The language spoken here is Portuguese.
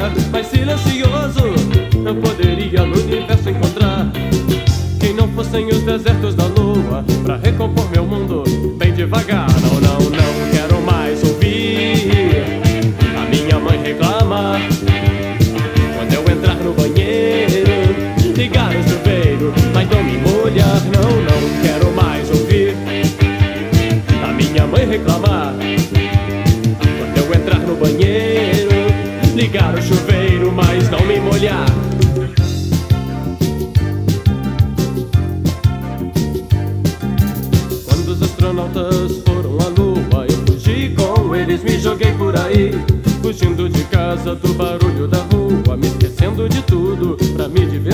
lugar mais silencioso eu poderia no universo encontrar. Quem não fossem os desertos da lua pra recompor meu mundo bem devagar. Não, não, não quero mais ouvir a minha mãe reclamar quando eu entrar no banheiro, ligar o chuveiro, mas não me molhar. Não, não quero mais ouvir a minha mãe reclamar quando eu entrar no banheiro, ligar o chuveiro, mas não me molhar. Quando os astronautas foram à lua, eu fugi com eles, me joguei por aí, fugindo de casa, do barulho da rua, me esquecendo de tudo pra me divertir.